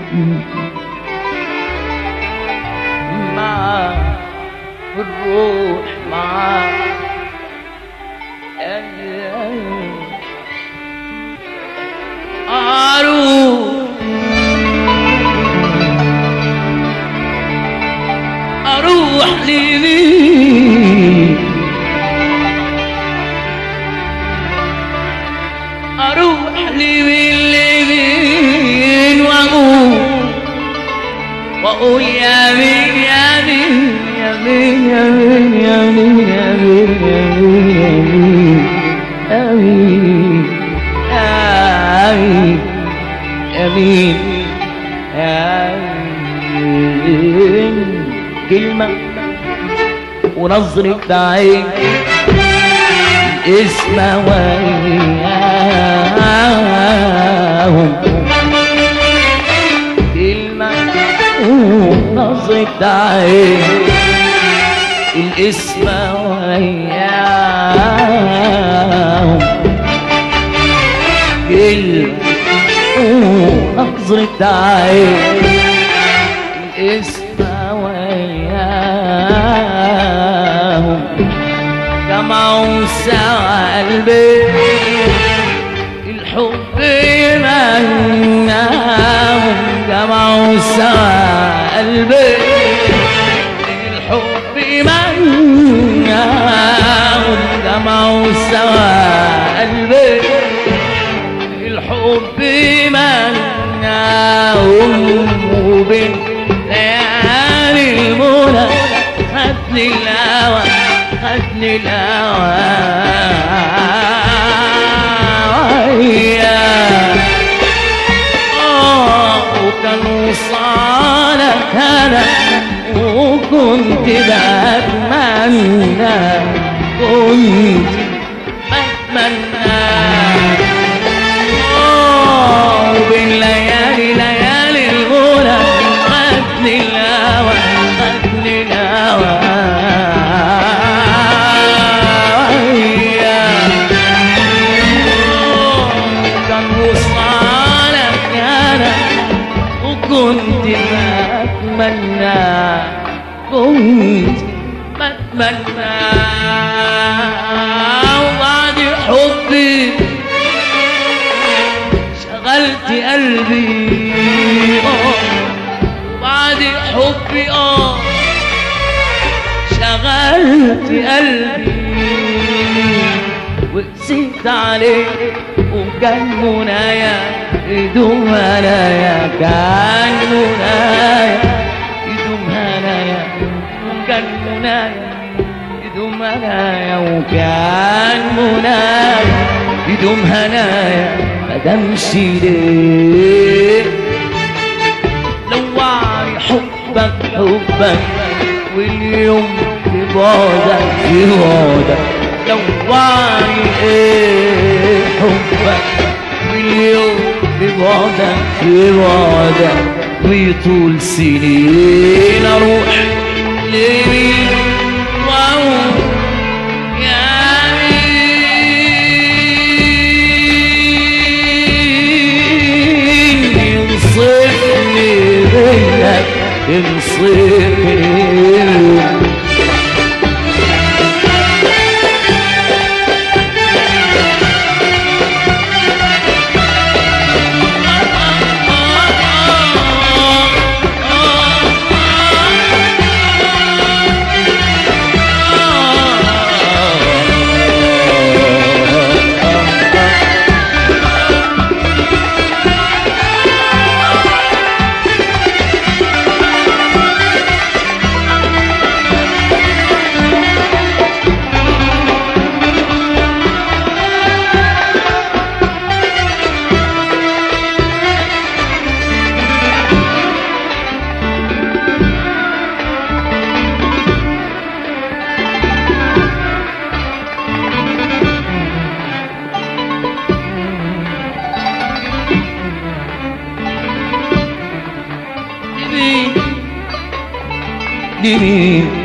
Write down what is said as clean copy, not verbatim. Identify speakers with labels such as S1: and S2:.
S1: معاه الروح معاه أروح لمين أروح لمين وأقول يا مين يا مين يا مين يا مين يا مين يا مين يا مين يا مين يا مين كلمة ونظرة عين اسمع وياهم كلمة ونظرة عين الاسم وياهم كلمة ونظرة عين الاسم وياهم جمعوا سوا قلبي الحب يمناهم جمعوا سوا قلبي الحب يمناهم جمعوا سوا قلبي الحب يمناهم وبين ليالي المنى خدني الهوى خدني الهوى وكان وصالك انا وكنت بتمنى كنت بتمنى وبين ليالي المنى خدني الهوى خدني الهوى كان وصالك انا وكنت بتمنى كنت بتمنى وبعد حبي شغلت قلبي بعد حبي شغلت قلبي وقسيت عليك وكان منايا يدوم هنايا كان منايا يدوم هنايا وكان منايا يدوم هنايا وكان منايا يدوم هنايا مدامش ليه لوعي حبك حبك واليوم في بعدك لوعي ايه حبك واليوم في بعدك ويطول سنين اروح لمين واقول انصفني لمين